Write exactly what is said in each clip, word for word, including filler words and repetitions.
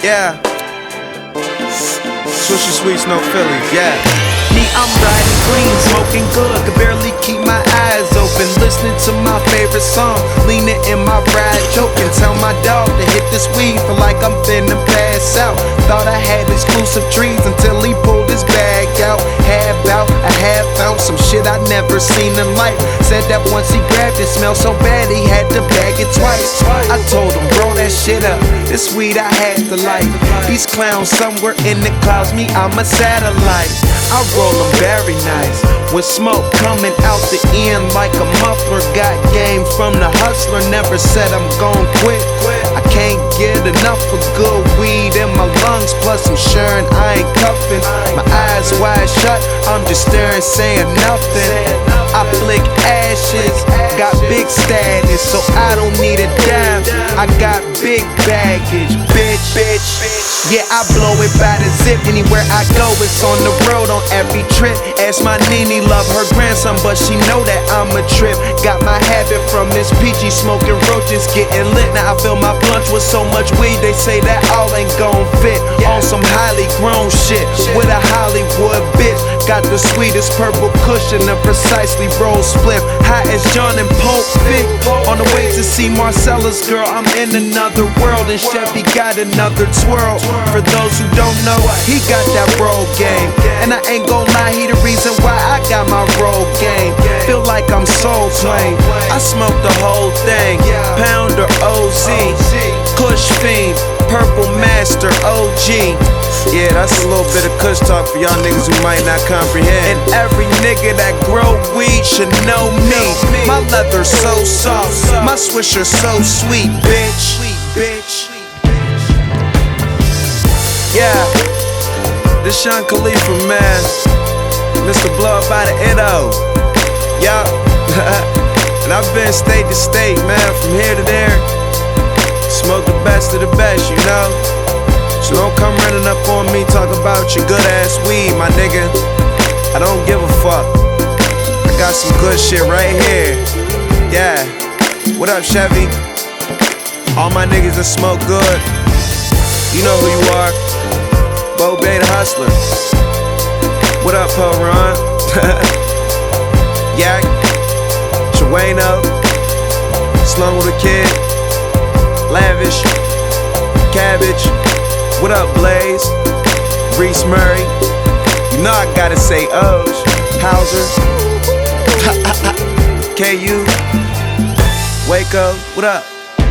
Yeah. Swisher Sweets, no Philly, yeah. Me, I'm riding clean, smoking good, could barely keep my eyes open. Listening to my favorite song, leaning in my ride, choking. Tell my dog to hit this weed, feel like I'm finna pass out. Thought I had exclusive trees until he pulled his bag out. Half out, I half found some shit I never seen in life. Said that once he grabbed it, smelled so bad he had to bag it twice. I told him, roll that shit up, this weed I had to light. These clowns somewhere in the clouds, me, I'm a satellite. I roll them very nice, with smoke coming out the end like a muffler. Got game from the hustler, never said I'm gon' quit. I can't get enough of good weed in my lungs, plus I'm sure I ain't cuffing. My eyes wide shut, I'm just staring, saying nothing. I flick ashes, got big status, so I don't need a dime. I got big baggage, bitch, bitch. Yeah, I blow it by the zip. Anywhere I go, it's on the road on every trip. Ask my Nene, love her grandson, but she know that I'm a trip. Got my habit from Miss Peachy, smoking roaches, getting lit. Now I fill my blunts with so much weed, they say that all ain't gon' fit. On some highly grown shit, with a Hollywood bitch. Got the sweetest purple cushion, a precisely rolled spliff. High as John and Pope Vic. On the way to see Marcella's girl, I'm in another world, and Chevy got another twirl. For those who don't know, he got that roll game, and I ain't gon' lie, he the reason why I got my roll game. Feel like I'm soul playing, I smoke the whole thing. Pounder O Z, Kush Fiend, Purple Master O G. Yeah, that's a little bit of Kush talk for y'all niggas who might not comprehend. And every nigga that grow weed should know me. My leather so soft, my swisher so sweet, bitch. Bitch. Yeah, this Sean Khalifa, man. Mister Blow Up by the Itto. Yup. And I've been state to state, man, from here to there. Smoke the best of the best, you know. So don't come running up on me, talk about your good ass weed, my nigga. I don't give a fuck. I got some good shit right here. Yeah. What up, Chevy? All my niggas that smoke good. You know who you are. Bo Bay the Hustler. What up, Poe Ron? Yak. Chewano. Slum with a Kid. Lavish. Cabbage. What up, Blaze? Reese Murray. You know I gotta say Oj. Hauser. K U. Waco. What up?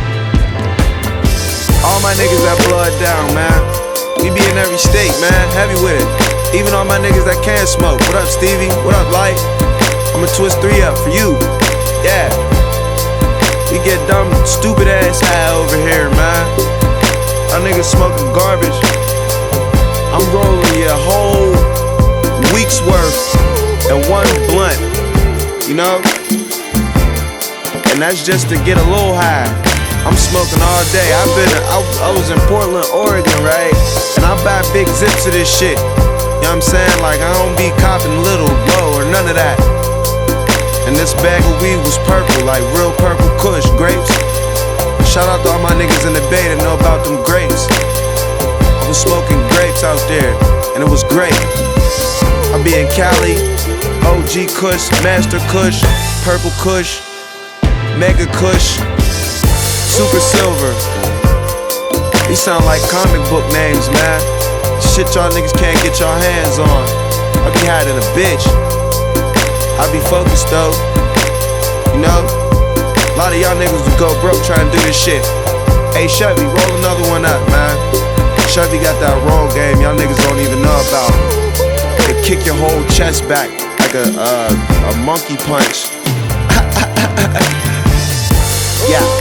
All my niggas that blow it down, man. We be in every state, man. Heavy with it. Even all my niggas that can't smoke. What up, Stevie? What up, Light? I'ma twist three up for you. Yeah. We get dumb, stupid ass high over here, man. Our niggas smoking garbage. I'm rolling your whole week's worth in one blunt, you know? And that's just to get a little high. I'm smoking all day. I've been, I, I was in Portland, Oregon, right? And I buy big zips of this shit. You know what I'm saying? Like, I don't be copping little, low, or none of that. And this bag of weed was purple, like real purple Kush, grapes. Shout out to all my niggas in the Bay that know about them grapes. I was smoking grapes out there, and it was great. I be in Cali, O G Kush, Master Kush, Purple Kush, Mega Kush, Super Silver. These sound like comic book names, man. Shit y'all niggas can't get y'all hands on. I be hiding a bitch. I be focused though, you know? A lot of y'all niggas would go broke trying to do this shit. Hey Chevy, roll another one up, man. Chevy got that roll game y'all niggas don't even know about. They kick your whole chest back like a, uh, a monkey punch. Yeah.